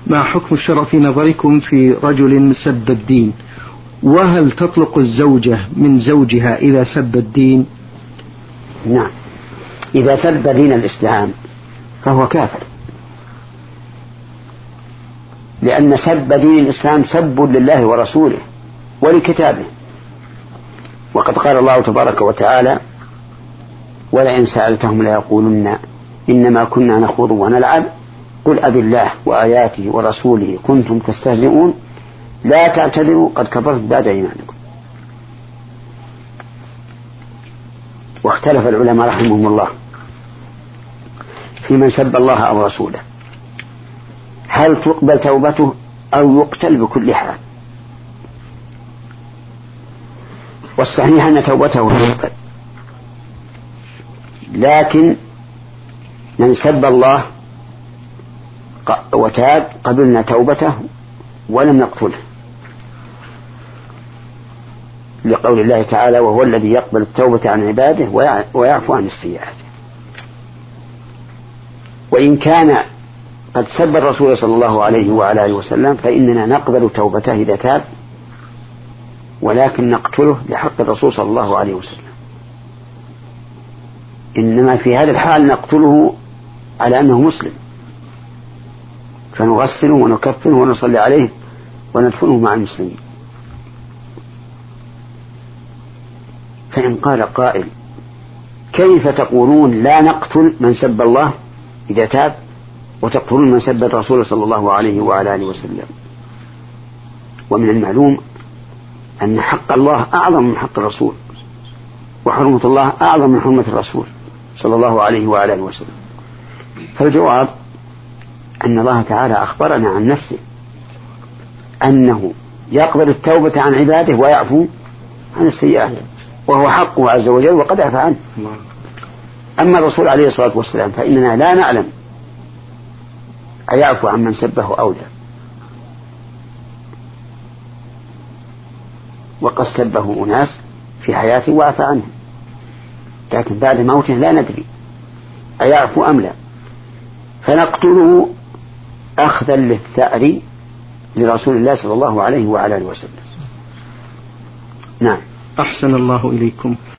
ما حكم الشرع في نظركم في رجل سب الدين؟ وهل تطلق الزوجة من زوجها إذا سب الدين؟ نعم، إذا سب دين الإسلام فهو كافر، لأن سب دين الإسلام سب لله ورسوله ولكتابه. وقد قال الله تبارك وتعالى: ولئن سألتهم ليقولن إنما كنا نخوض ونلعب قل أبالله وآياته ورسوله كنتم تستهزئون لا تعتذروا قد كفرت بعد إيمانكم. واختلف العلماء رحمهم الله في من سب الله أو رسوله، هل تقبل توبته أو يقتل بكل حال؟ والصحيح أن توبته تقبل، لكن من سب الله وتاب قبلنا توبته ولم نقتله، لقول الله تعالى: وهو الذي يقبل التوبة عن عباده ويعفو عن السيئات. وإن كان قد سب الرسول صلى الله عليه وعلى آله وسلم فإننا نقبل توبته إذا تاب، ولكن نقتله لحق الرسول صلى الله عليه وسلم. إنما في هذا الحال نقتله على أنه مسلم، فنغسله ونكفنه ونصلي عليه وندفنه مع المسلمين. فإن قال قائل: كيف تقولون لا نقتل من سب الله إذا تاب وتقتلون من سب الرسول صلى الله عليه وعلى آله وسلم؟ ومن المعلوم أن حق الله أعظم من حق الرسول، وحرمة الله أعظم من حرمة الرسول صلى الله عليه وعلى آله وسلم. فالجواب أن الله تعالى أخبرنا عن نفسه أنه يقبل التوبة عن عباده ويعفو عن السيئات، وهو حقه عز وجل وقد عفى عنه. أما الرسول عليه الصلاة والسلام فإننا لا نعلم أيعفو عن من سبه أو لا، وقد سبه أناس في حياته وعفى عنه، لكن بعد موته لا ندري أيعفو أم لا، فنقتله أخذا للثأر لرسول الله صلى الله عليه وعلى آله وسلم. نعم. أحسن الله إليكم.